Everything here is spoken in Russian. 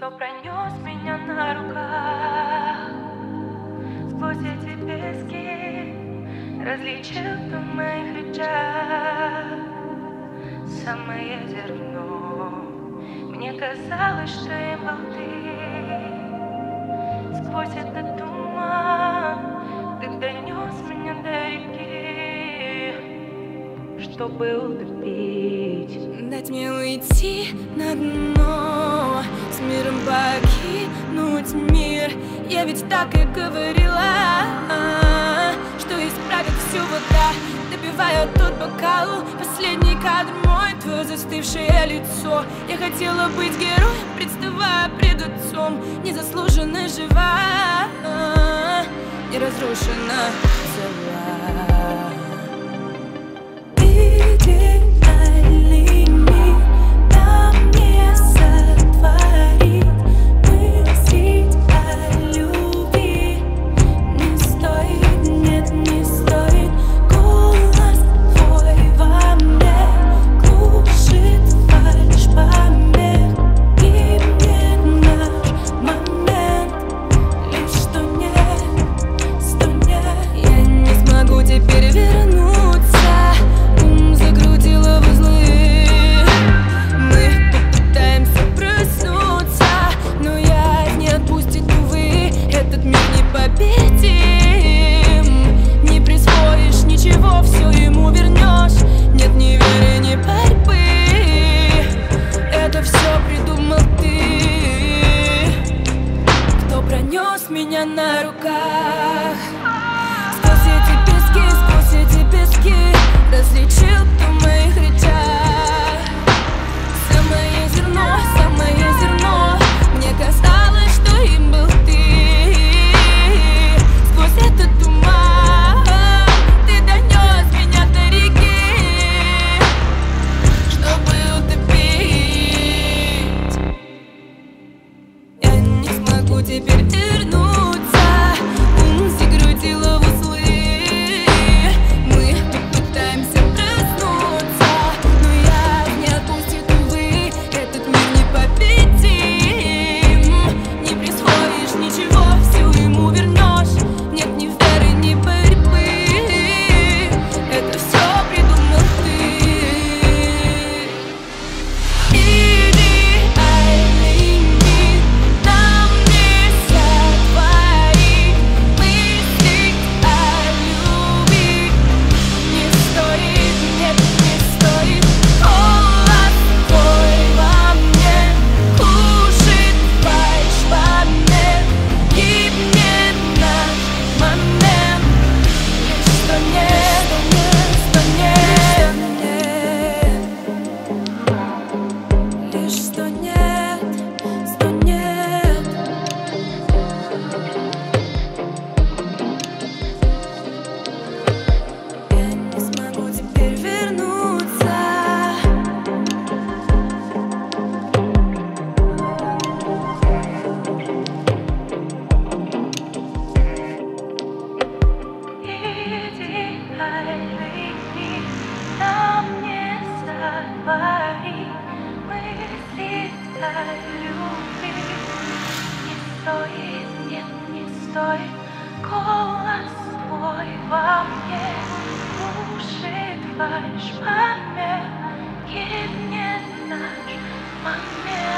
Кто пронес меня на руках сквозь эти пески, различил в моих речах самое зерно. Мне казалось, что им был ты. Сквозь этот туман ты донес меня до реки, чтобы утопить. Дать мне уйти на дно, с миром покинуть мир. Я ведь так и говорила, что исправит всю вода. Допивая тот бокал, последний кадр мой, твое застывшее лицо. Я хотела быть героем, представая пред отцом. Незаслуженно жива, не разрушена цела. Меня на руках сквозь эти пески, различил ты в моих речах самое зерно. Мне казалось, что им был ты. Сквозь этот туман ты донес меня до реки, чтобы утопить. Я не смогу теперь вернуться. Нам не сотвори мысли о любви. Не стоит, нет, не стоит голос твой во мне. Глушит фальшь момент, гибнет наш момент.